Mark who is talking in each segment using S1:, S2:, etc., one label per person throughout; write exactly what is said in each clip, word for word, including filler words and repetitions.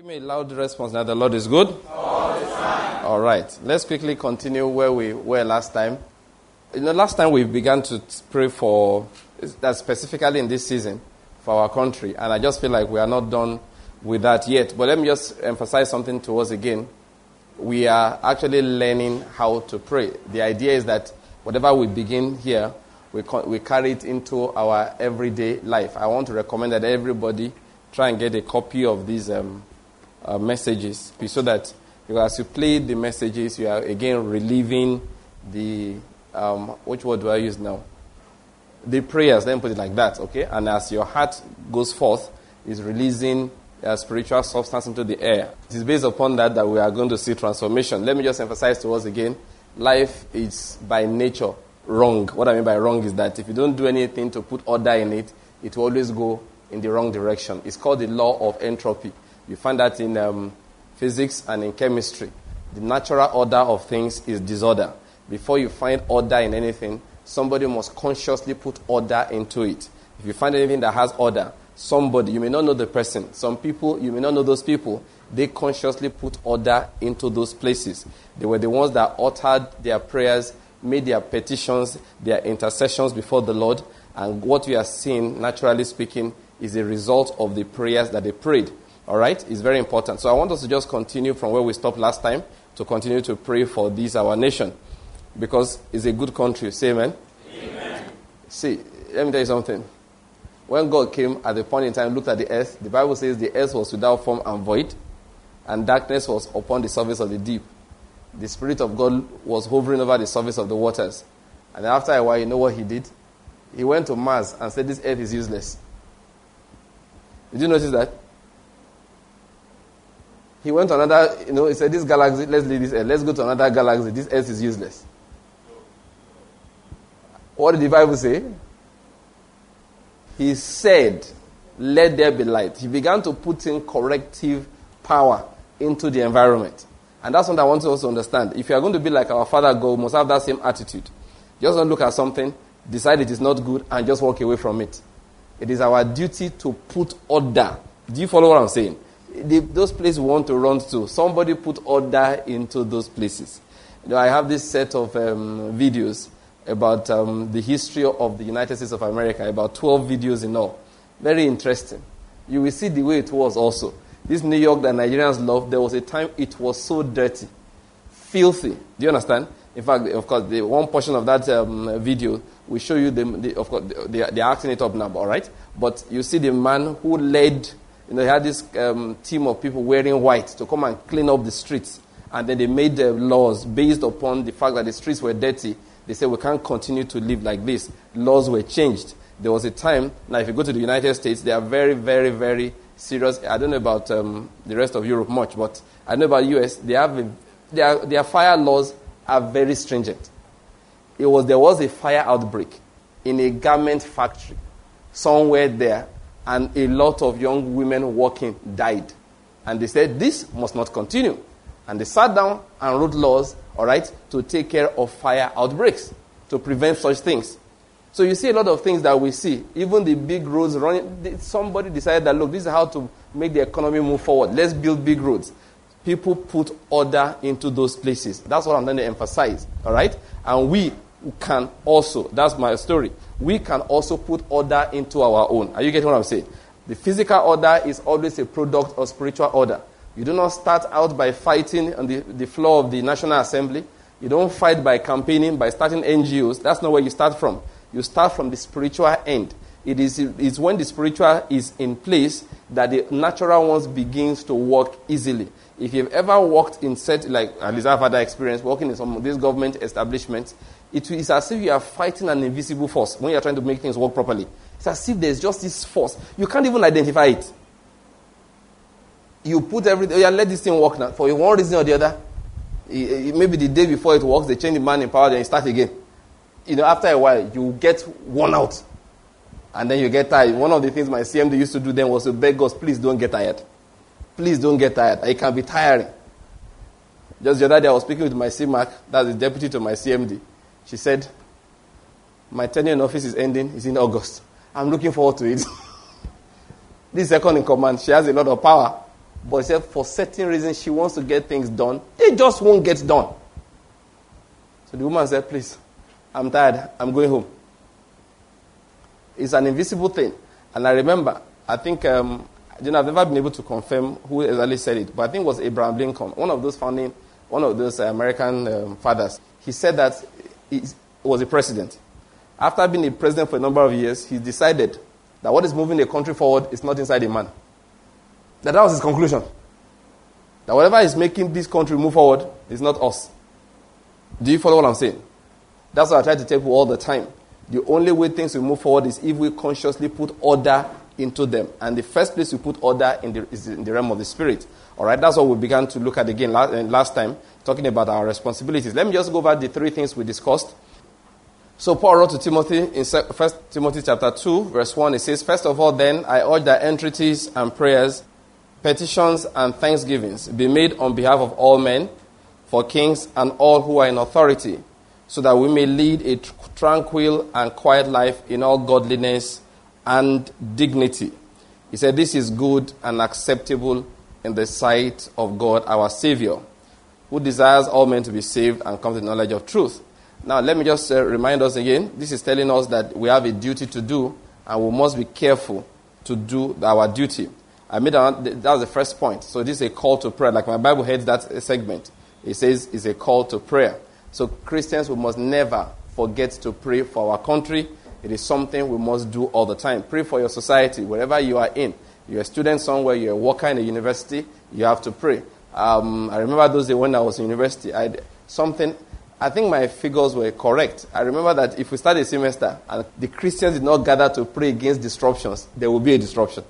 S1: Give me a loud response now. The Lord is good.
S2: All the time.
S1: All right. Let's quickly continue where we were last time. You know, last time we began to pray for, that specifically in this season, for our country. And I just feel like we are not done with that yet. But let me just emphasize something to us again. We are actually learning how to pray. The idea is that whatever we begin here, we we carry it into our everyday life. I want to recommend that everybody try and get a copy of these um, uh, messages, so that you, as you play the messages, you are again reliving the, um, which word do I use now? The prayers, let me put it like that, okay? And as your heart goes forth, is releasing uh, spiritual substance into the air. It is based upon that that we are going to see transformation. Let me just emphasize to us again, life is by nature wrong. What I mean by wrong is that if you don't do anything to put order in it, it will always go in the wrong direction. It's called the law of entropy. You find that in um, physics and in chemistry. The natural order of things is disorder. Before you find order in anything, somebody must consciously put order into it. If you find anything that has order, somebody, you may not know the person, some people, you may not know those people, they consciously put order into those places. They were the ones that uttered their prayers, made their petitions, their intercessions before the Lord, and what we are seeing, naturally speaking, is a result of the prayers that they prayed. All right? It's very important. So I want us to just continue from where we stopped last time to continue to pray for this, our nation, because it's a good country. Say amen.
S2: Amen.
S1: See, let me tell you something. When God came at the point in time, looked at the earth, the Bible says the earth was without form and void, and darkness was upon the surface of the deep. The Spirit of God was hovering over the surface of the waters. And after a while, you know what he did? He went to Mars and said, this earth is useless. Did you notice that? He went to another, you know, he said, this galaxy, let's leave this earth. Let's go to another galaxy. This earth is useless. What did the Bible say? He said, let there be light. He began to put in corrective power into the environment. And that's what I want you also to understand. If you are going to be like our Father God, you must have that same attitude. Just don't look at something, decide it is not good, and just walk away from it. It is our duty to put order. Do you follow what I'm saying? The, those places we want to run to, somebody put order into those places. You know, I have this set of um, videos about um, the history of the United States of America, about twelve videos in all. Very interesting. You will see the way it was also. This New York that Nigerians love, there was a time it was so dirty, filthy. Do you understand? In fact, of course, the one portion of that um, video will show you, the, the, of course, they, they are acting it up now, all right? But you see the man who led, you know, he had this um, team of people wearing white to come and clean up the streets. And then they made the laws based upon the fact that the streets were dirty. They said, we can't continue to live like this. Laws were changed. There was a time, now if you go to the United States, they are very, very, very serious. I don't know about um, the rest of Europe much, but I know about U S. They have a, their, their fire laws are very stringent. It was There was a fire outbreak in a garment factory somewhere there, and a lot of young women working died. And they said, this must not continue. And they sat down and wrote laws, all right, to take care of fire outbreaks, to prevent such things. So you see a lot of things that we see. Even the big roads running, somebody decided that, look, this is how to make the economy move forward. Let's build big roads. People put order into those places. That's what I'm going to emphasize, all right? And we can also, that's my story, we can also put order into our own. Are you getting what I'm saying? The physical order is always a product of spiritual order. You do not start out by fighting on the, the floor of the National Assembly. You don't fight by campaigning, by starting N G Os. That's not where you start from. You start from the spiritual end. It is it's when the spiritual is in place that the natural ones begins to work easily. If you've ever worked in set, like at least I've had that experience, working in some of these government establishments, it is as if you are fighting an invisible force when you are trying to make things work properly. It's as if there's just this force. You can't even identify it. You put everything, oh yeah, let this thing work now. For one reason or the other, maybe the day before it works, they change the man in power, then you start again. You know, after a while, you get worn out. And then you get tired. One of the things my C M D used to do then was to beg us, please don't get tired. Please don't get tired. It can be tiring. Just the other day, I was speaking with my C M A C, that's the deputy to my C M D. She said, my tenure in office is ending, it's in August. I'm looking forward to it. This second in command, she has a lot of power. But he said for certain reasons she wants to get things done. They just won't get done. So the woman said, please, I'm tired. I'm going home. It's an invisible thing. And I remember, I think, um, you know, I've never been able to confirm who exactly said it, but I think it was Abraham Lincoln, one of those founding, one of those American um, fathers. He said that he was a president. After being a president for a number of years, he decided that what is moving the country forward is not inside a man. That, that was his conclusion. That whatever is making this country move forward is not us. Do you follow what I'm saying? That's what I try to tell people all the time. The only way things will move forward is if we consciously put order into them. And the first place we put order in the, is in the realm of the spirit. All right, that's what we began to look at again last, uh, last time, talking about our responsibilities. Let me just go over the three things we discussed. So Paul wrote to Timothy in First Timothy chapter two, verse one. It says, first of all, then, I urge that entreaties and prayers, petitions and thanksgivings be made on behalf of all men, for kings and all who are in authority, so that we may lead a tr- tranquil and quiet life in all godliness and dignity. He said, this is good and acceptable in the sight of God our Savior, who desires all men to be saved and come to the knowledge of truth. Now, let me just uh, remind us again, this is telling us that we have a duty to do, and we must be careful to do our duty. I made that, that was the first point. So this is a call to prayer. Like my Bible heads that segment. It says it's a call to prayer. So Christians, we must never forget to pray for our country. It is something we must do all the time. Pray for your society, wherever you are in. You're a student somewhere, you're a worker in a university, you have to pray. Um, I remember those days when I was in university, I had something, I think my figures were correct. I remember that if we start a semester and the Christians did not gather to pray against disruptions, there will be a disruption.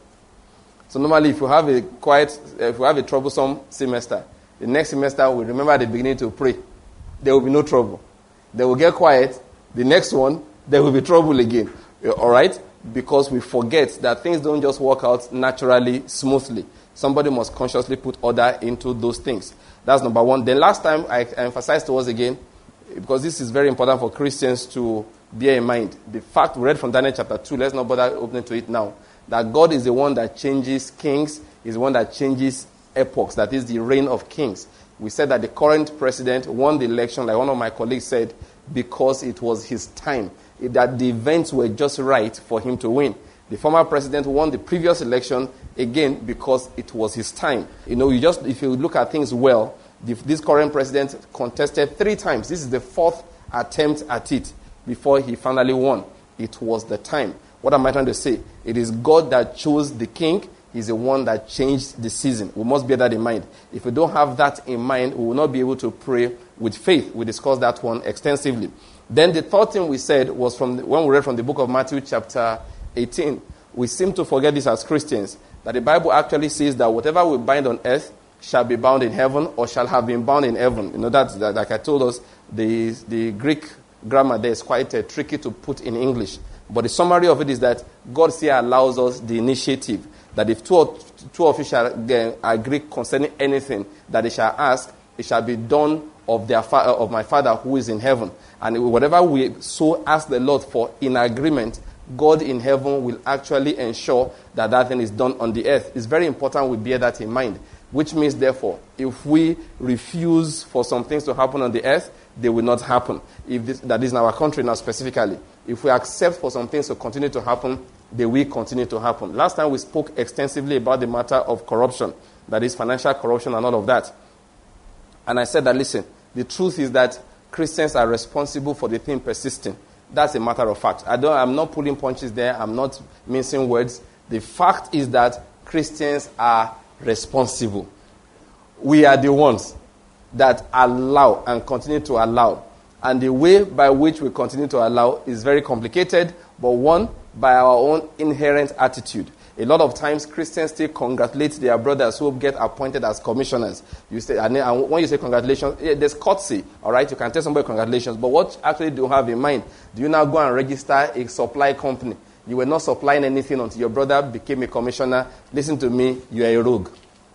S1: So normally if you have a quiet, if you have a troublesome semester, the next semester we remember at the beginning to pray. There will be no trouble. They will get quiet. The next one, there will be trouble again. All right? Because we forget that things don't just work out naturally, smoothly. Somebody must consciously put order into those things. That's number one. Then last time I emphasized to us again, because this is very important for Christians to bear in mind. The fact we read from Daniel chapter two, let's not bother opening to it now, that God is the one that changes kings, is the one that changes epochs, that is the reign of kings. We said that the current president won the election, like one of my colleagues said, because it was his time, that the events were just right for him to win. The former president won the previous election, again, because it was his time. You know, you just if you look at things well, the, this current president contested three times. This is the fourth attempt at it before he finally won. It was the time. What am I trying to say? It is God that chose the king. He's the one that changed the season. We must bear that in mind. If we don't have that in mind, we will not be able to pray with faith. We discussed that one extensively. Then the third thing we said was from the, when we read from the book of Matthew chapter eighteen. We seem to forget this as Christians, that the Bible actually says that whatever we bind on earth shall be bound in heaven or shall have been bound in heaven. You know, that, that like I told us, the, the Greek grammar there is quite uh, tricky to put in English. But the summary of it is that God here allows us the initiative, that if two of, two of you shall uh, agree concerning anything that they shall ask, it shall be done of their fa- of my Father who is in heaven. And whatever we so ask the Lord for in agreement, God in heaven will actually ensure that that thing is done on the earth. It's very important we bear that in mind. Which means, therefore, if we refuse for some things to happen on the earth, they will not happen. If this, that is in our country now specifically. If we accept for some things to continue to happen, they will continue to happen. Last time we spoke extensively about the matter of corruption. That is financial corruption and all of that. And I said that, listen, the truth is that Christians are responsible for the thing persisting. That's a matter of fact. I don't, I'm not pulling punches there. I'm not mincing words. The fact is that Christians are responsible. We are the ones that allow and continue to allow. And the way by which we continue to allow is very complicated, but one, by our own inherent attitude. A lot of times, Christians still congratulate their brothers who get appointed as commissioners. You say, and when you say congratulations, there's courtesy, all right? You can tell somebody congratulations, but what actually do you have in mind? Do you now go and register a supply company? You were not supplying anything until your brother became a commissioner. Listen to me, you are a rogue.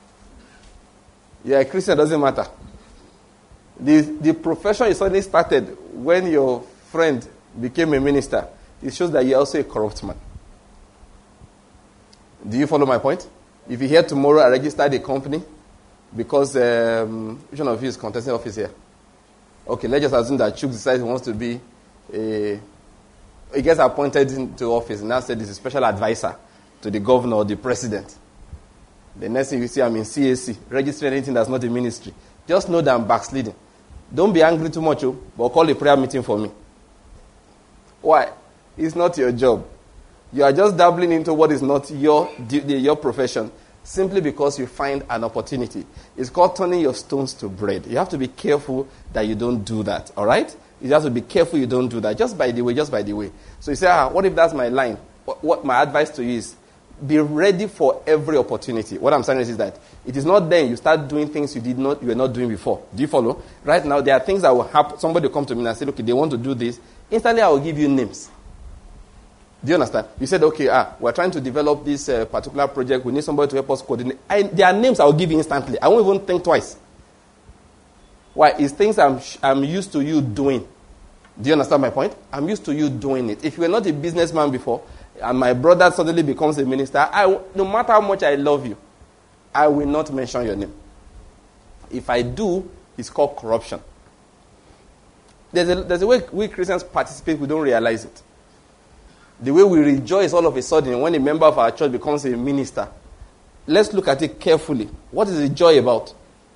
S1: You are a Christian, it doesn't matter. The, the profession you suddenly started when your friend became a minister, it shows that you're also a corrupt man. Do you follow my point? If you hear tomorrow I registered a company because um, which one of you is contesting office here? Okay, let's just assume that Chuk decides he wants to be a, he gets appointed into office and now said he's a special advisor to the governor or the president. The next thing you see, I'm in C A C, registering anything that's not a ministry. Just know that I'm backsliding. Don't be angry too much, oh, but call a prayer meeting for me. Why? It's not your job. You are just dabbling into what is not your your profession simply because you find an opportunity. It's called turning your stones to bread. You have to be careful that you don't do that, all right? You have to be careful you don't do that. Just by the way, just by the way. So you say, ah, what if that's my line? What, what my advice to you is, be ready for every opportunity. What I'm saying is that it is not then you start doing things you did not, you were not doing before. Do you follow? Right now, there are things that will happen. Somebody will come to me and say, okay, they want to do this. Instantly, I will give you names. Do you understand? You said, okay, ah, we're trying to develop this uh, particular project. We need somebody to help us coordinate. I, there are names I will give you instantly. I won't even think twice. Why? It's things I'm, I'm used to you doing. Do you understand my point? I'm used to you doing it. If you were not a businessman before, and my brother suddenly becomes a minister, I, no matter how much I love you, I will not mention your name. If I do, it's called corruption. There's a, there's a way we Christians participate, we don't realize it. The way we rejoice all of a sudden when a member of our church becomes a minister. Let's look at it carefully. What is the joy about?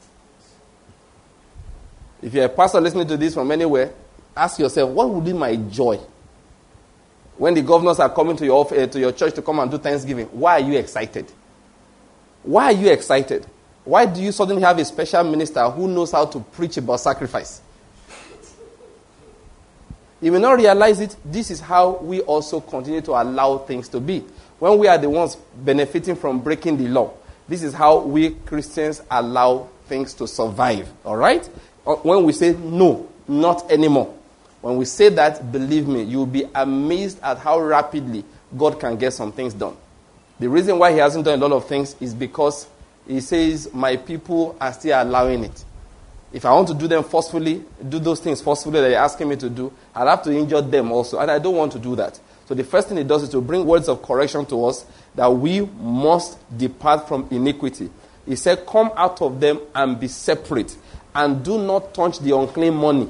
S1: If you're a pastor listening to this from anywhere, ask yourself, what would be my joy? When the governors are coming to your uh, to your church to come and do Thanksgiving, why are you excited? Why are you excited? Why do you suddenly have a special minister who knows how to preach about sacrifice? You may not realize it. This is how we also continue to allow things to be. When we are the ones benefiting from breaking the law, this is how we Christians allow things to survive. All right? When we say, no, not anymore. When we say that, believe me, you'll be amazed at how rapidly God can get some things done. The reason why he hasn't done a lot of things is because he says, my people are still allowing it. If I want to do them forcefully, do those things forcefully that you're asking me to do, I'll have to injure them also. And I don't want to do that. So the first thing he does is to bring words of correction to us that we must depart from iniquity. He said, come out of them and be separate. And do not touch the unclean money.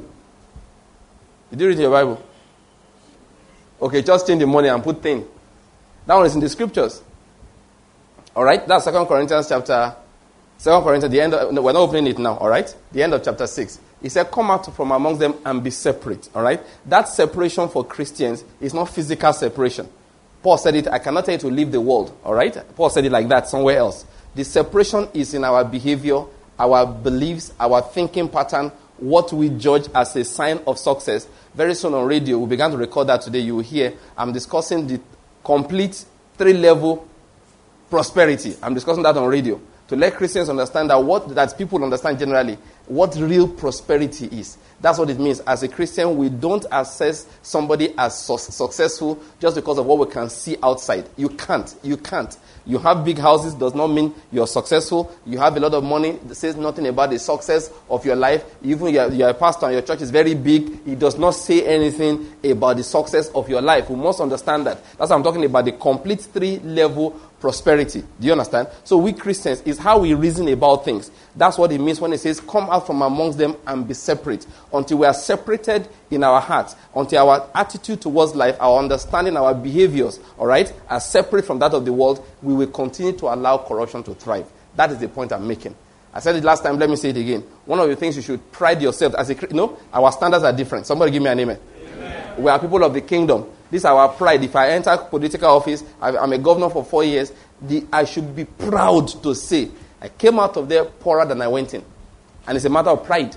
S1: Did you read your Bible? Okay, just change the money and put thing. That one is in the scriptures. All right, that's Second Corinthians chapter. Second Corinthians, the end. Of, no, we're not opening it now. All right, the end of chapter six. He said, "Come out from amongst them and be separate." All right, that separation for Christians is not physical separation. Paul said it. I cannot tell you to leave the world. All right, Paul said it like that somewhere else. The separation is in our behavior, our beliefs, our thinking pattern, what we judge as a sign of success. Very soon on radio, we began to record that today. You will hear I'm discussing the complete three-level prosperity. I'm discussing that on radio to let Christians understand that what that people understand generally what real prosperity is. That's what it means. As a Christian, we don't assess somebody as su- successful just because of what we can see outside. You can't. You can't. You have big houses does not mean you're successful. You have a lot of money. It says nothing about the success of your life. Even you're, you're a pastor and your church is very big. It does not say anything about the success of your life. We must understand that. That's what I'm talking about, the complete three-level prosperity. Do you understand? So we Christians is how we reason about things. That's what it means when it says, come out from amongst them and be separate. Until we are separated in our hearts, until our attitude towards life, our understanding, our behaviors, all right, are separate from that of the world, we will continue to allow corruption to thrive. That is the point I'm making. I said it last time, let me say it again. One of the things you should pride yourself as a, you know, our standards are different. Somebody give me an amen. Amen. We are people of the kingdom. This is our pride. If I enter political office, I'm a governor for four years, the, I should be proud to say, I came out of there poorer than I went in. And it's a matter of pride.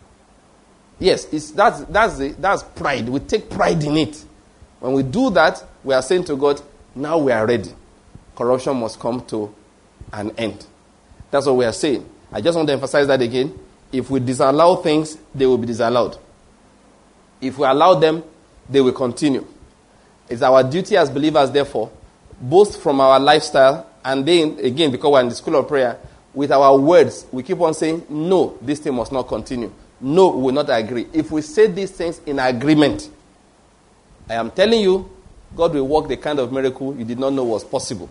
S1: Yes, it's, that's, that's, the, that's pride. We take pride in it. When we do that, we are saying to God, now we are ready. Corruption must come to an end. That's what we are saying. I just want to emphasize that again. If we disallow things, they will be disallowed. If we allow them, they will continue. It's our duty as believers, therefore, both from our lifestyle and then, again, because we're in the school of prayer, with our words, we keep on saying, no, this thing must not continue. No, we will not agree. If we say these things in agreement, I am telling you, God will work the kind of miracle you did not know was possible.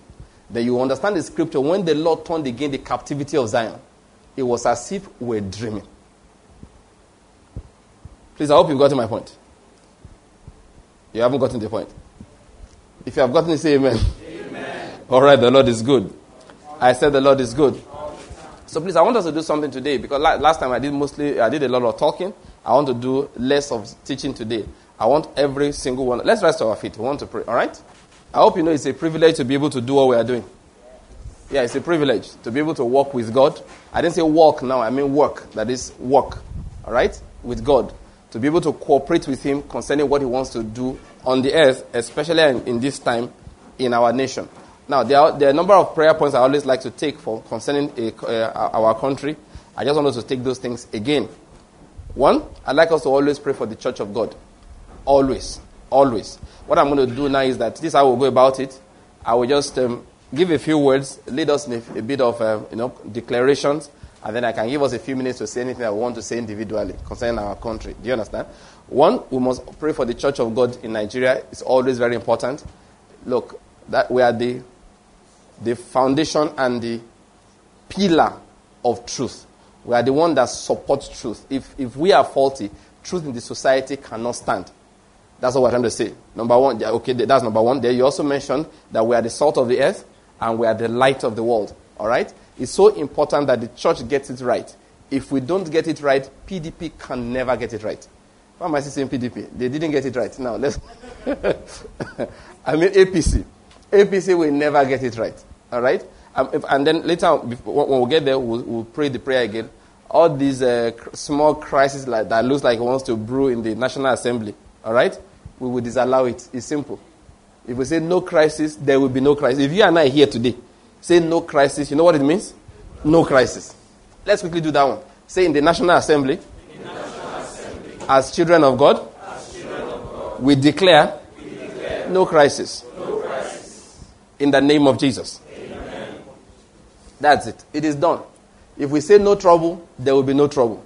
S1: then you understand the scripture. When the Lord turned again the captivity of Zion, it was as if we were dreaming. Please, I hope you've gotten my point. You haven't gotten the point. If you have gotten it, say amen.
S2: Amen.
S1: All right, the Lord is good. I said the Lord is good. So please, I want us to do something today, because last time I did mostly, I did a lot of talking. I want to do less of teaching today. I want every single one. Let's rise to our feet. We want to pray. All right? I hope you know it's a privilege to be able to do what we are doing. Yeah, it's a privilege to be able to walk with God. I didn't say walk now. I mean work. That is work. All right? With God. To be able to cooperate with Him concerning what He wants to do on the earth, especially in, in this time in our nation. Now, there are, there are a number of prayer points I always like to take for concerning a, uh, our country. I just want us to take those things again. One, I'd like us to always pray for the church of God. Always. Always. What I'm going to do now is that this is how we'll go about it. I will just um, give a few words, lead us in a, a bit of uh, you know declarations, and then I can give us a few minutes to say anything I want to say individually concerning our country. Do you understand? One, we must pray for the church of God in Nigeria. It's always very important. Look, that we are the, the foundation and the pillar of truth. We are the one that supports truth. If if we are faulty, truth in the society cannot stand. That's what we're trying to say. Number one, okay, that's number one. There you also mentioned that we are the salt of the earth and we are the light of the world. All right? It's so important that the church gets it right. If we don't get it right, P D P can never get it right. Why am I saying P D P? They didn't get it right. Now, let's... I mean A P C. A P C will never get it right. All right? Um, if, and then later, when we get there, we'll, we'll pray the prayer again. All these uh, small crises like that looks like it wants to brew in the National Assembly. All right? We will disallow it. It's simple. If we say no crisis, there will be no crisis. If you and I are here today, say no crisis, you know what it means? No crisis. Let's quickly do that one. Say in the National Assembly,
S2: in the National Assembly
S1: as children of God,
S2: as children of God
S1: we declare,
S2: we declare
S1: no crisis.
S2: No crisis.
S1: In the name of Jesus.
S2: Amen.
S1: That's it. It is done. If we say no trouble, there will be no trouble.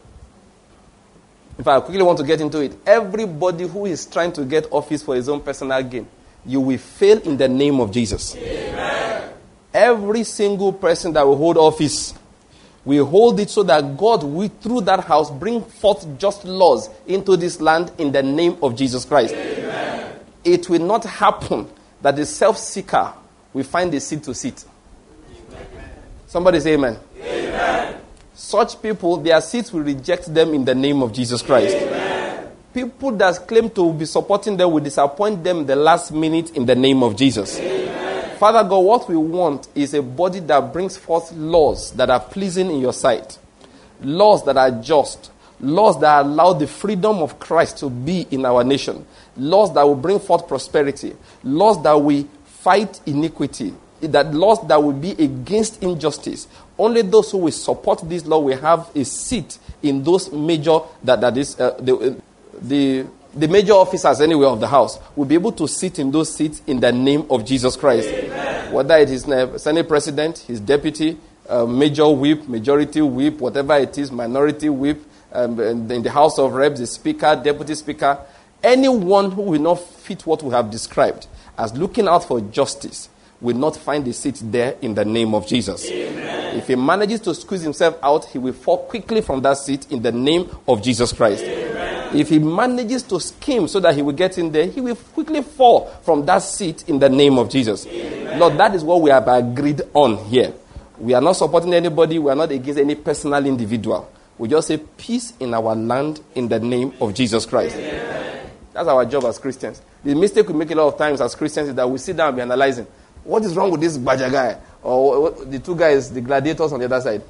S1: In fact, I quickly want to get into it. Everybody who is trying to get office for his own personal gain, you will fail in the name of Jesus.
S2: Amen.
S1: Every single person that will hold office, we hold it so that God will, through that house, bring forth just laws into this land in the name of Jesus Christ.
S2: Amen.
S1: It will not happen that the self-seeker will find a seat to sit. Amen. Somebody say amen.
S2: Amen.
S1: Such people, their seats will reject them in the name of Jesus Christ.
S2: Amen.
S1: People that claim to be supporting them will disappoint them the last minute in the name of Jesus.
S2: Amen.
S1: Father God, what we want is a body that brings forth laws that are pleasing in your sight. Laws that are just. Laws that allow the freedom of Christ to be in our nation. Laws that will bring forth prosperity. Laws that will fight iniquity. That laws that will be against injustice. Only those who will support this law will have a seat in those major, that, that is, uh, the, the, the major officers anyway of the house will be able to sit in those seats in the name of Jesus Christ.
S2: Amen.
S1: Whether it is the Senate President, his deputy, uh, major whip, majority whip, whatever it is, minority whip, um, in the House of Reps, the Speaker, Deputy Speaker, anyone who will not fit what we have described as looking out for justice will not find a seat there in the name of Jesus.
S2: Amen.
S1: If he manages to squeeze himself out, he will fall quickly from that seat in the name of Jesus Christ.
S2: Amen.
S1: If he manages to scheme so that he will get in there, he will quickly fall from that seat in the name of Jesus.
S2: Amen.
S1: Lord, that is what we have agreed on here. We are not supporting anybody. We are not against any personal individual. We just say peace in our land in the name of Jesus Christ.
S2: Amen.
S1: That's our job as Christians. The mistake we make a lot of times as Christians is that we sit down and be analyzing. What is wrong with this Baja guy? Or the two guys, the gladiators on the other side?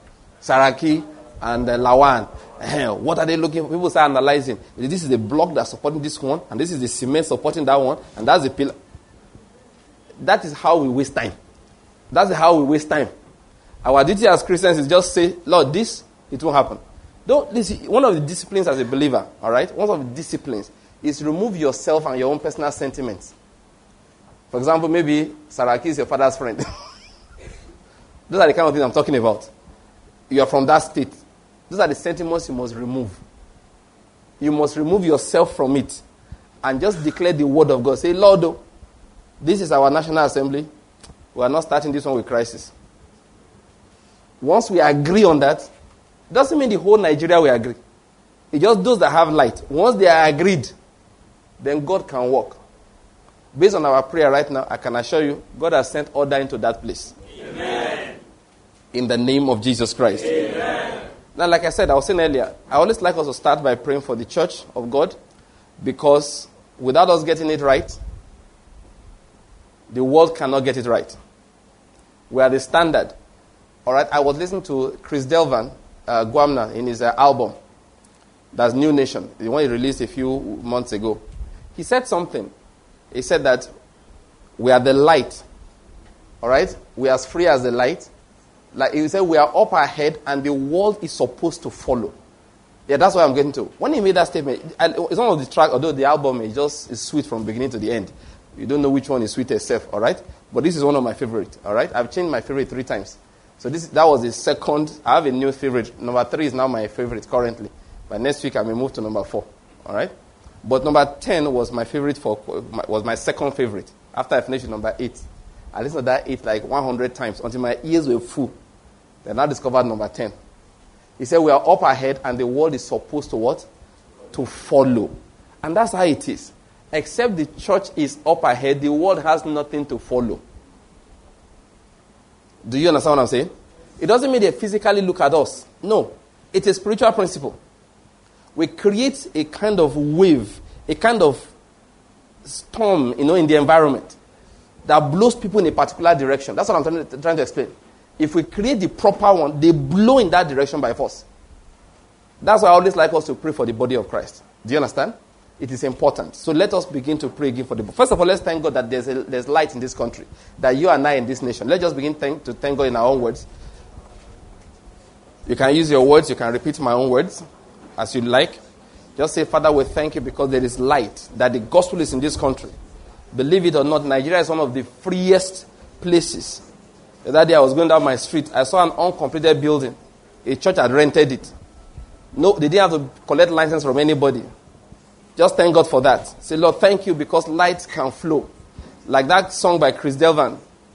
S1: Saraki and uh, Lawan. What are they looking for? People start analyzing. This is the block that's supporting this one, and this is the cement supporting that one, and that's the pillar. That is how we waste time. That's how we waste time. Our duty as Christians is just say, Lord, this, it won't happen. Don't, this, one of the disciplines as a believer, all right? One of the disciplines is remove yourself and your own personal sentiments. For example, maybe Saraki is your father's friend. Those are the kind of things I'm talking about. You are from that state. Those are the sentiments you must remove. You must remove yourself from it and just declare the word of God. Say, Lord, oh, this is our National Assembly. we are not starting this one with crisis. Once we agree on that, doesn't mean the whole Nigeria will agree. It's just those that have light. Once they are agreed, then God can work. Based on our prayer right now, I can assure you, God has sent order into that place.
S2: Amen.
S1: In the name of Jesus Christ.
S2: Amen.
S1: Now, like I said, I was saying earlier, I always like us to start by praying for the church of God, because without us getting it right, the world cannot get it right. We are the standard. All right, I was listening to Chris Delvan, uh, Gwamna, in his uh, album, that's New Nation, the one he released a few months ago. He said something. He said that we are the light. All right? We are as free as the light. Like he said, we are up ahead and the world is supposed to follow. Yeah, that's what I'm getting to. When he made that statement, it's one of the tracks, although the album is just is sweet from beginning to the end. You don't know which one is sweet itself, all right? But this is one of my favorite, all right? I've changed my favorite three times. So this that was the second. I have a new favorite. Number three is now my favorite currently. But next week I may move to number four, all right? But number ten was my favorite for was my second favorite. After I finished with number eight, I listened to that eight like one hundred times until my ears were full. Then I discovered number ten. He said we are up ahead and the world is supposed to what? To follow. And that's how it is. Except the church is up ahead, the world has nothing to follow. Do you understand what I'm saying? It doesn't mean they physically look at us. No. It's a spiritual principle. We create a kind of wave, a kind of storm, you know, in the environment that blows people in a particular direction. That's what I'm trying to, trying to explain. If we create the proper one, they blow in that direction by force. That's why I always like us to pray for the body of Christ. Do you understand? It is important. So let us begin to pray again for the body. First of all, let's thank God that there's, a, there's light in this country, that you and I in this nation. Let's just begin thank, to thank God in our own words. You can use your words. You can repeat my own words as you like. Just say, Father, we thank you because there is light, that the gospel is in this country. Believe it or not, Nigeria is one of the freest places. The other day I was going down my street. I saw an uncompleted building. A church had rented it. No, they didn't have to collect license from anybody. Just thank God for that. Say, Lord, thank you because light can flow. Like that song by Chris Delvan.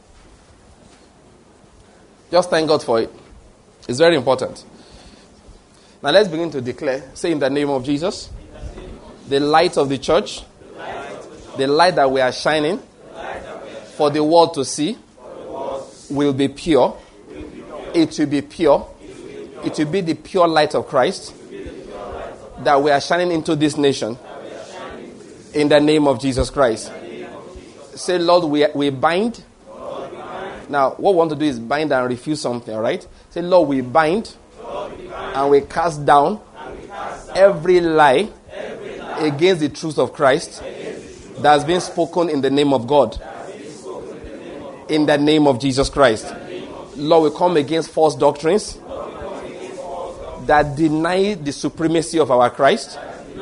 S1: Just thank God for it. It's very important. Now let's begin to declare. Say in the name of Jesus. The light of the church. The light that we are shining for the world to see will be pure. It will be pure. It will be the pure light of Christ that we are shining into this nation. In the name of Jesus Christ. Say, Lord, we, we bind. Now, what we want to do is bind and refuse something, all right? Say, Lord, we bind and we cast down every lie against the truth of Christ that has been spoken in the name of God. In the name of Jesus Christ. Lord, we come against false doctrines that deny the supremacy of our Christ.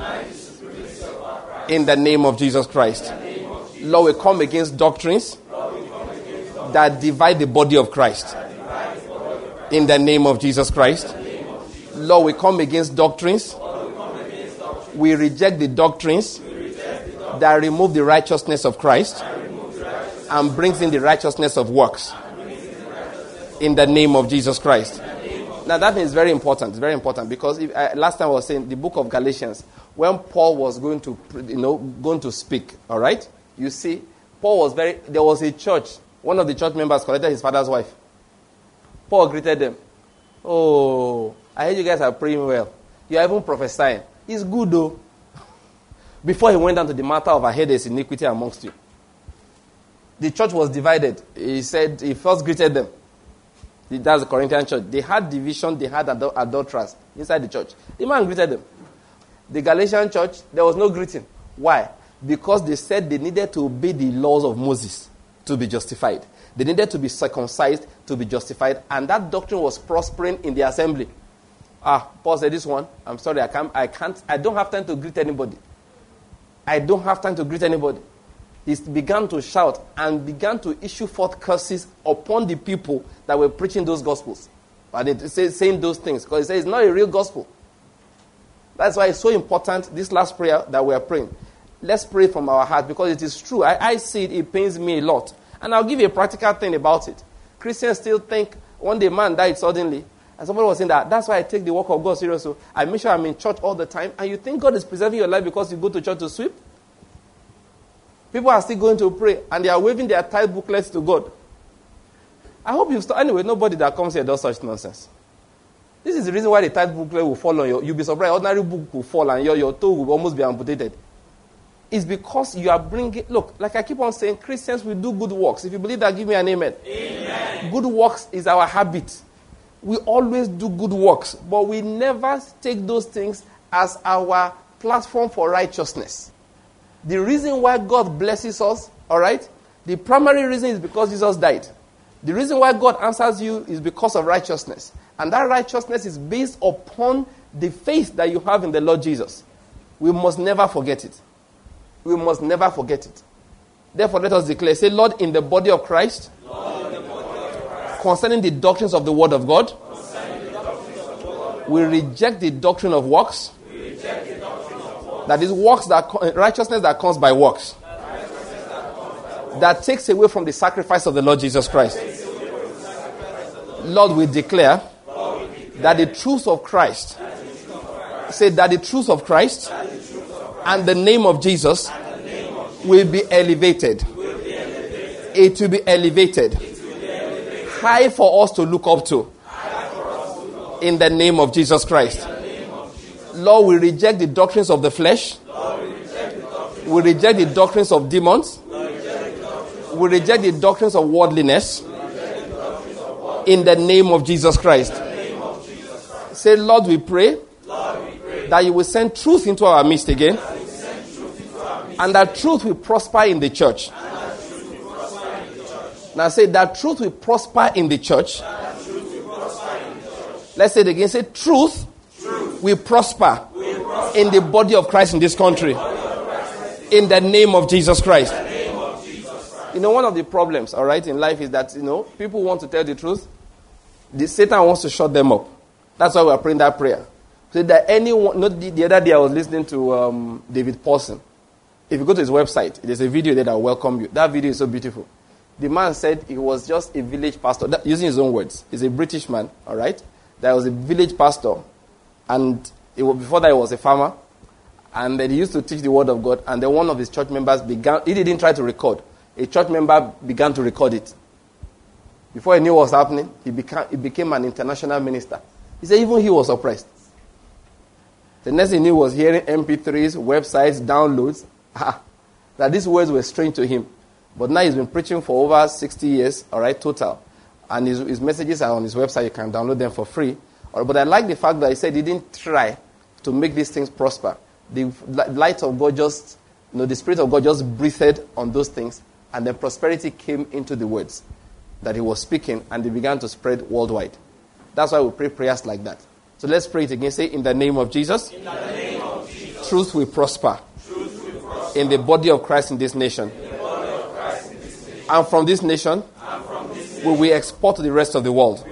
S1: In the name of Jesus Christ. Lord, we come against doctrines that divide the body of Christ. In the name of Jesus Christ. Lord, we come against doctrines. We reject the doctrines that remove the righteousness of Christ and brings in the righteousness of works. In the name of Jesus Christ. Now that is very important. It's very important because if, uh, last time I was saying the book of Galatians, when Paul was going to, you know, going to speak, all right? You see, Paul was very, there was a church. One of the church members collected his father's wife. Paul greeted them. Oh, I heard you guys are praying well. You are even prophesying. It's good though. Before he went down to the matter of I heard there's iniquity amongst you. The church was divided. He said, he first greeted them. That's the Corinthian church. They had division, they had adul- adulterers inside the church. The man greeted them. The Galatian church, there was no greeting. Why? Because they said they needed to obey the laws of Moses to be justified. They needed to be circumcised to be justified. And that doctrine was prospering in the assembly. Ah, Paul said this one. I'm sorry, I can't, I can't, I don't have time to greet anybody. I don't have time to greet anybody. He began to shout and began to issue forth curses upon the people that were preaching those gospels. And it says saying those things. Because it says it's not a real gospel. That's why it's so important, this last prayer that we are praying. Let's pray from our heart because it is true. I, I see it, it pains me a lot. And I'll give you a practical thing about it. Christians still think one day man died suddenly. And somebody was saying that, that's why I take the work of God seriously. So I make sure I'm in church all the time. And you think God is preserving your life because you go to church to sweep? People are still going to pray. And they are waving their tithe booklets to God. I hope you start. Anyway, nobody that comes here does such nonsense. This is the reason why the tithe booklet will fall on you. You'll be surprised. Ordinary book will fall and your, your toe will almost be amputated. It's because you are bringing... Look, like I keep on saying, Christians will do good works. If you believe that, give me an amen.
S2: Amen.
S1: Good works is our habit. We always do good works. But we never take those things as our platform for righteousness. The reason why God blesses us, all right, the primary reason is because Jesus died. The reason why God answers you is because of righteousness. And that righteousness is based upon the faith that you have in the Lord Jesus. We must never forget it. We must never forget it. Therefore, let us declare, say, Lord, in the body of Christ,
S2: Lord, in the body of Christ,
S1: concerning the doctrines of the Word of God,
S2: concerning the doctrines of the Word,
S1: we reject the doctrine of works.
S2: we reject the doctrines of works,
S1: That is works that righteousness that comes by works. That takes away from the sacrifice of the Lord Jesus Christ. Lord, we declare that the truth of Christ, say that the truth of Christ and the name of Jesus will be elevated. It will be elevated. High for us to look up to. In the name of Jesus Christ. Lord, we reject the doctrines of the flesh. We reject the doctrines of demons. We reject the doctrines of worldliness. In the name of Jesus Christ. Say, Lord, we pray that you will send truth into our midst again. And that truth will prosper in the church. Now say, that truth will prosper in the church. Let's say it again. Say, truth will prosper in the body of Christ in this country. In the name of Jesus Christ. You know, one of the problems, all right, in life is that, you know, people want to tell the truth. The Satan wants to shut them up. That's why we are praying that prayer. So that anyone, not the, the other day I was listening to um, David Paulson. If you go to his website, there's a video there that will welcome you. That video is so beautiful. The man said he was just a village pastor, that, using his own words. He's a British man, all right? That was a village pastor. And it was, before that he was a farmer. And then he used to teach the word of God. And then one of his church members began, he didn't try to record. A church member began to record it. Before he knew what was happening, he became, he became an international minister. He said even he was surprised. The next thing he knew was hearing M P threes, websites, downloads. Ah, that these words were strange to him. But now he's been preaching for over sixty years, all right, total. And his, his messages are on his website. You can download them for free. All right, but I like the fact that he said he didn't try to make these things prosper. The light of God just, you know, the Spirit of God just breathed on those things. And then prosperity came into the words that he was speaking, and they began to spread worldwide. That's why we pray prayers like that. So let's pray it again. Say, in the name of Jesus,
S2: in the name of Jesus,
S1: truth will prosper,
S2: truth will prosper
S1: in the body of Christ in this nation.
S2: in the body of Christ in this nation.
S1: And from this nation,
S2: And from this nation,
S1: will we export to the rest of the world.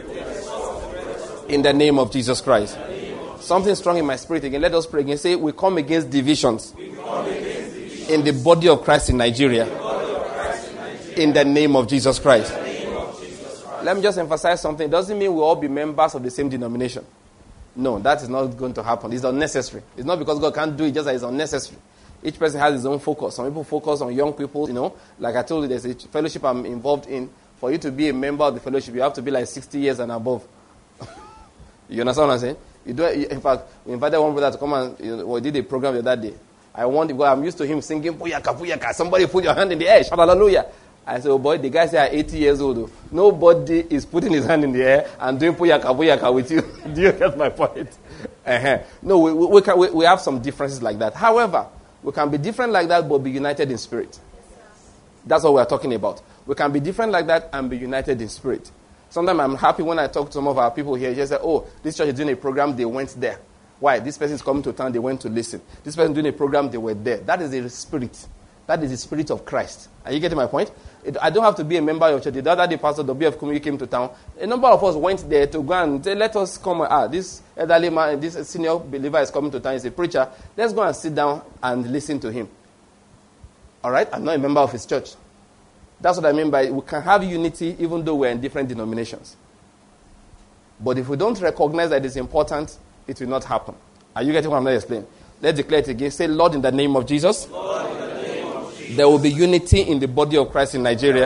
S1: In the name of Jesus Christ. Something strong in my spirit again. Let us pray again. Say, we come against divisions,
S2: we come against division
S1: in the body of Christ in Nigeria.
S2: in the body of Christ in Nigeria.
S1: In the name of Jesus Christ.
S2: In the name of Jesus Christ.
S1: Let me just emphasize something. It doesn't mean we all be members of the same denomination. No, that is not going to happen. It's unnecessary. It's not because God can't do it, just that it's unnecessary. Each person has his own focus. Some people focus on young people, you know. Like I told you, there's a fellowship I'm involved in. For you to be a member of the fellowship, you have to be like sixty years and above. You understand what I'm saying? You do. In fact, we invited one brother to come and you know, we did a program the other day. I want, because I'm used to him singing, Puyaka, Puyaka. Somebody put your hand in the air. Shout hallelujah. I said, oh boy, the guy said eighty years old. Though. Nobody is putting his hand in the air and doing Puyaka, Puyaka with you. Do you get my point? Uh-huh. No, we, we, we, can, we, we have some differences like that. However, we can be different like that but be united in spirit. That's what we are talking about. We can be different like that and be united in spirit. Sometimes I'm happy when I talk to some of our people here. They say, oh, this church is doing a program, they went there. Why? This person is coming to town, they went to listen. This person is doing a program, they were there. That is the spirit. That is the spirit of Christ. Are you getting my point? It, I don't have to be a member of your church. The other day, Pastor W F Kumuyi came to town. A number of us went there to go and say, let us come. Ah, this elderly man, this senior believer is coming to town. He's a preacher. Let's go and sit down and listen to him. All right? I'm not a member of his church. That's what I mean by we can have unity even though we're in different denominations. But if we don't recognize that it's important, it will not happen. Are you getting what I'm going to explain? Let's declare it again. Say, Lord, in the name of Jesus,
S2: Lord, in the name of Jesus,
S1: there will be unity in the body of Christ in Nigeria.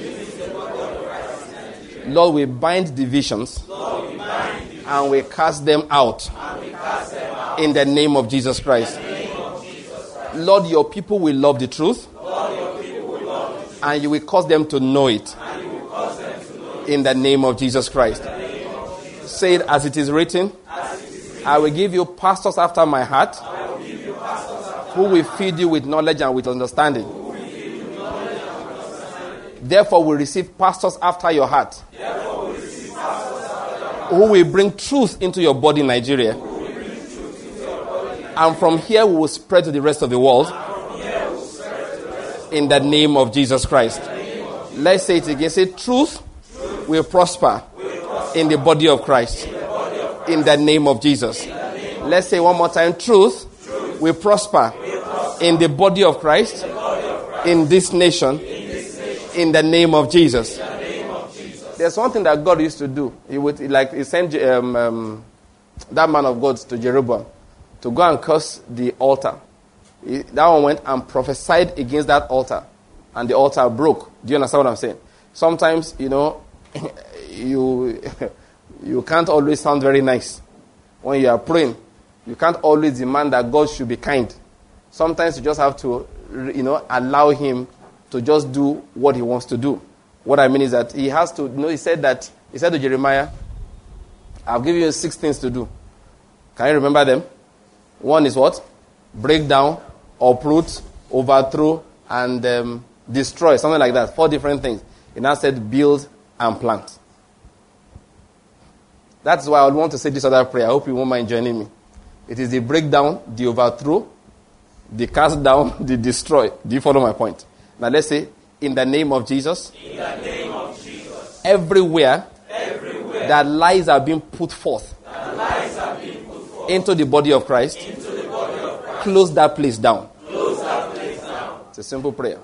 S1: Lord, we bind divisions,
S2: Lord, we bind divisions,
S1: and we cast them out,
S2: and we cast them out
S1: in the name of Jesus Christ.
S2: in the name of Jesus Christ.
S1: Lord, your people will love the truth,
S2: Lord, your people will love the truth,
S1: and you will cause them to know it,
S2: and you will cause them to know it
S1: in the name of Jesus Christ.
S2: in the name of Jesus.
S1: Say it as it is written.
S2: As it is written,
S1: I will give you pastors after my heart,
S2: I will give you pastors after
S1: who will feed you with knowledge and with understanding. Therefore, we receive pastors after your heart,
S2: Therefore, we receive pastors after your heart,
S1: who will bring truth into your body, Nigeria.
S2: who will bring truth into your body,
S1: And from here, we will spread to the rest of the world,
S2: from here will spread to the rest
S1: in the name of Jesus Christ. Let's say it again. Say, truth will prosper in the body of Christ, in the name of Jesus. Let's say one more time. Truth will prosper in the body of Christ, in this nation, in the name of Jesus. There's something that God used to do. He would, like, he sent um, um, that man of God to Jeroboam to go and curse the altar. He, that one went and prophesied against that altar, and the altar broke. Do you understand what I'm saying? Sometimes, you know, you you can't always sound very nice when you are praying. You can't always demand that God should be kind. Sometimes you just have to, you know, allow him to just do what he wants to do. What I mean is that he has to, you know, he said that, he said to Jeremiah, I'll give you six things to do. Can you remember them? One is what? Break down, uproot, overthrow, and um, destroy. Something like that. Four different things. He now said build and plant. That's why I would want to say this other prayer. I hope you won't mind joining me. It is the breakdown, the overthrow, the cast down, the destroy. Do you follow my point? Now let's say, in the name of Jesus,
S2: in the name of Jesus,
S1: everywhere,
S2: everywhere
S1: that lies are being put forth,
S2: that lies are being put forth
S1: into the body of Christ,
S2: into the body of Christ,
S1: close that place down.
S2: close that place down.
S1: It's a simple prayer.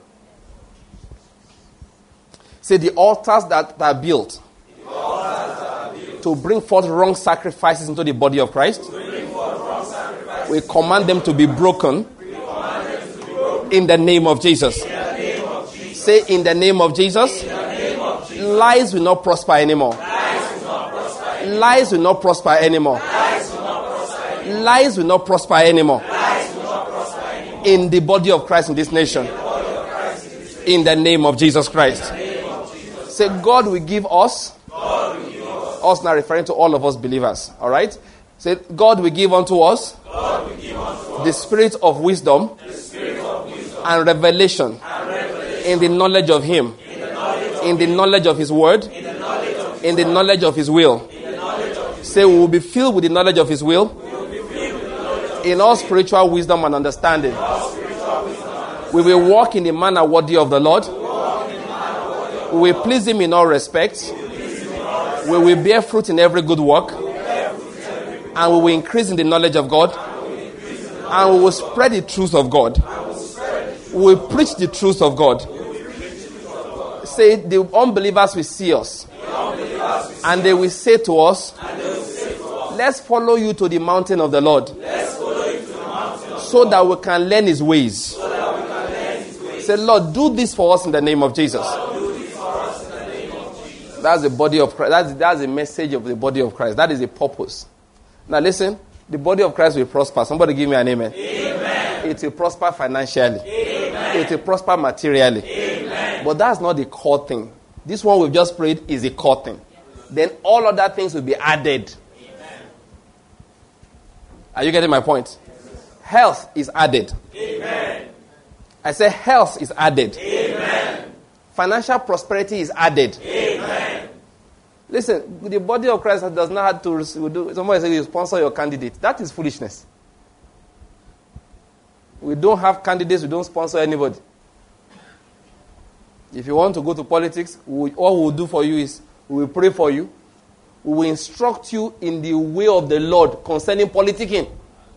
S1: Say the altars that are built,
S2: The altars that are built
S1: to bring forth wrong sacrifices into the body of Christ,
S2: to bring forth wrong sacrifices,
S1: we command them to be broken
S2: we command them to be broken
S1: in the name of Jesus.
S2: in the name of Jesus.
S1: Say, in the name of Jesus,
S2: In the name of Jesus,
S1: lies will not prosper anymore.
S2: lies will not prosper.
S1: Lies will not prosper anymore.
S2: Lies will not prosper.
S1: Lies will not prosper anymore.
S2: Lies will not prosper anymore.
S1: In the body of Christ in this nation. In the name of Jesus Christ. Say, God will give us.
S2: God will give us.
S1: Us now referring to all of us believers. Alright? Say, God will give unto us
S2: God will give unto us
S1: the spirit of wisdom
S2: the spirit of wisdom
S1: and revelation
S2: and revelation
S1: in the knowledge of Him,
S2: in the knowledge of
S1: in the knowledge of His word,
S2: in the knowledge of
S1: in the knowledge of His will.
S2: in the knowledge of His
S1: Say, we will be filled with the knowledge of His will,
S2: will be filled with the knowledge of
S1: in all spiritual wisdom and understanding.
S2: spiritual wisdom.
S1: We will walk in the manner worthy of the Lord. We will please Him in all respects. We will bear fruit in every good work. And we will increase in the knowledge of God. And we will spread the truth of God. We will preach the truth of God. Say, the unbelievers will see us. And they will say to us, let's follow you to the mountain of the Lord. So that we can learn His ways. Say, Lord, do this for us in the name of Jesus. That's the body of Christ. That's, that's the message of the body of Christ. That is the purpose. Now listen, the body of Christ will prosper. Somebody give me an amen.
S2: Amen.
S1: It will prosper financially.
S2: Amen.
S1: It will prosper materially.
S2: Amen.
S1: But that's not the core thing. This one we've just prayed is the core thing. Then all other things will be added.
S2: Amen.
S1: Are you getting my point? Health is added.
S2: Amen.
S1: I say health is added.
S2: Amen.
S1: Financial prosperity is added.
S2: Amen.
S1: Listen, the body of Christ does not have to do. Somebody says you sponsor your candidate. That is foolishness. We don't have candidates. We don't sponsor anybody. If you want to go to politics, we, all we will do for you is we will pray for you. We will instruct you in the way of the Lord concerning politicking.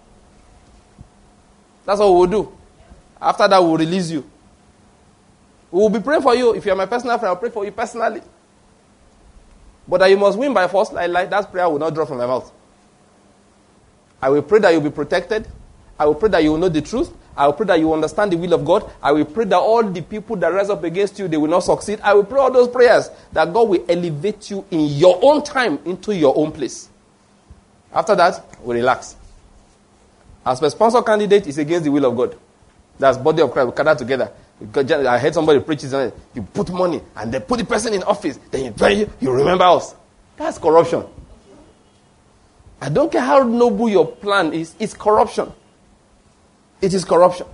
S1: That's what we will do. After that, we will release you. We will be praying for you. If you are my personal friend, I'll pray for you personally. But that you must win by force, like, like that prayer will not drop from my mouth. I will pray that you'll be protected. I will pray that you will know the truth. I will pray that you will understand the will of God. I will pray that all the people that rise up against you, they will not succeed. I will pray all those prayers that God will elevate you in your own time into your own place. After that, we relax. As a sponsor candidate, it's against the will of God. That's body of Christ. We gather together. I heard somebody preach it. You put money and they put the person in office. Then you pray, you remember us. That's corruption. I don't care how noble your plan is. It's corruption. It is corruption.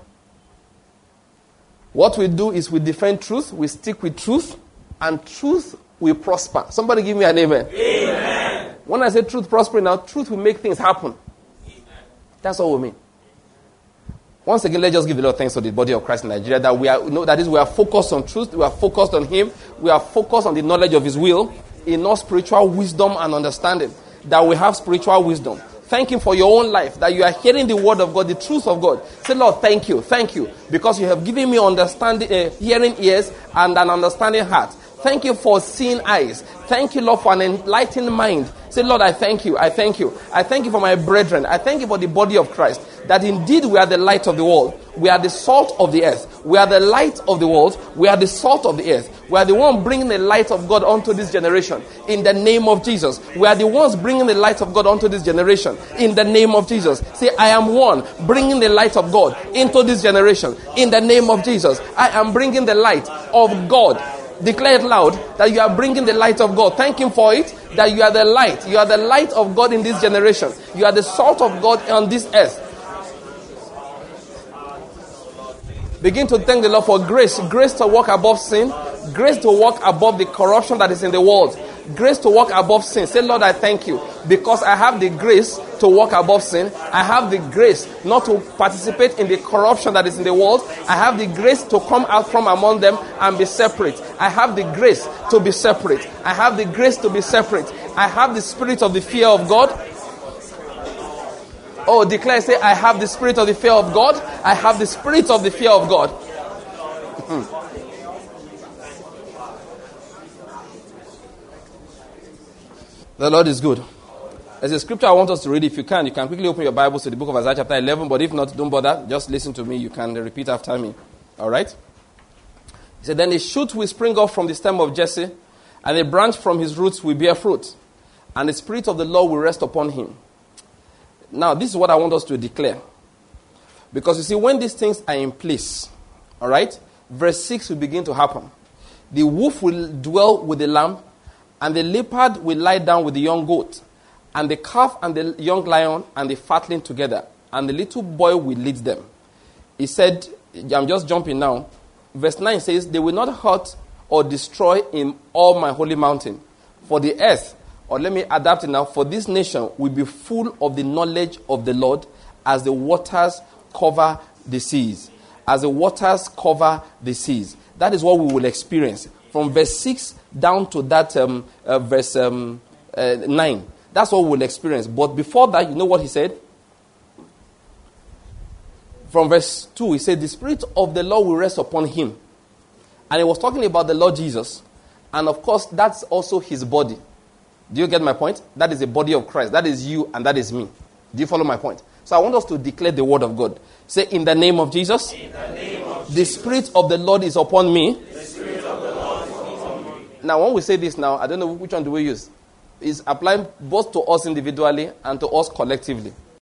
S1: What we do is we defend truth. We stick with truth. And truth will prosper. Somebody give me an amen.
S2: Amen.
S1: When I say truth prospering now, truth will make things happen. Amen. That's all we mean. Once again, let's just give the Lord thanks to the body of Christ in Nigeria that we are, you know, that is, we are focused on truth, we are focused on Him, we are focused on the knowledge of His will, enough spiritual wisdom and understanding, that we have spiritual wisdom. Thank Him for your own life, that you are hearing the word of God, the truth of God. Say, Lord, thank you, thank you, because you have given me understanding, uh, hearing ears and an understanding heart. Thank you for seeing eyes. Thank you, Lord, for an enlightened mind. Say, Lord, I thank you. I thank you. I thank you for my brethren. I thank you for the body of Christ. That indeed we are the light of the world. We are the salt of the earth. We are the light of the world. We are the salt of the earth. We are the one bringing the light of God onto this generation. In the name of Jesus. We are the ones bringing the light of God onto this generation. In the name of Jesus. Say, I am one bringing the light of God into this generation. In the name of Jesus. I am bringing the light of God. Declare it loud that you are bringing the light of God. Thank Him for it. That you are the light. You are the light of God in this generation. You are the salt of God on this earth. Begin to thank the Lord for grace. Grace to walk above sin. Grace to walk above the corruption that is in the world. Grace to walk above sin. Say, Lord, I thank you because I have the grace to walk above sin. I have the grace not to participate in the corruption that is in the world. I have the grace to come out from among them and be separate. I have the grace to be separate. I have the grace to be separate. I have the spirit of the fear of God. Oh, declare, say, I have the spirit of the fear of God. I have the spirit of the fear of God. Mm-hmm. The Lord is good. There's a scripture I want us to read. If you can, you can quickly open your Bibles to the book of Isaiah chapter eleven. But if not, don't bother. Just listen to me. You can repeat after me. All right? He said, then a shoot will spring up from the stem of Jesse, and a branch from his roots will bear fruit. And the spirit of the Lord will rest upon him. Now, this is what I want us to declare. Because you see, when these things are in place, all right, verse six will begin to happen. The wolf will dwell with the lamb, and the leopard will lie down with the young goat, and the calf and the young lion and the fatling together, and the little boy will lead them. He said, I'm just jumping now. Verse nine says, they will not hurt or destroy in all my holy mountain. For the earth, or let me adapt it now, for this nation will be full of the knowledge of the Lord as the waters cover the seas. As the waters cover the seas. That is what we will experience. From verse six down to that um, uh, verse um, uh, nine. That's what we'll experience. But before that, you know what he said? From verse two, he said, the Spirit of the Lord will rest upon him. And he was talking about the Lord Jesus. And of course, that's also his body. Do you get my point? That is the body of Christ. That is you and that is me. Do you follow my point? So I want us to declare the word of God. Say, in the name of Jesus,
S2: in the name of
S1: the Spirit of the Lord is upon me.
S2: The Spirit of the Lord is upon me.
S1: Now, when we say this now, I don't know which one do we use. It's applying both to us individually and to us collectively.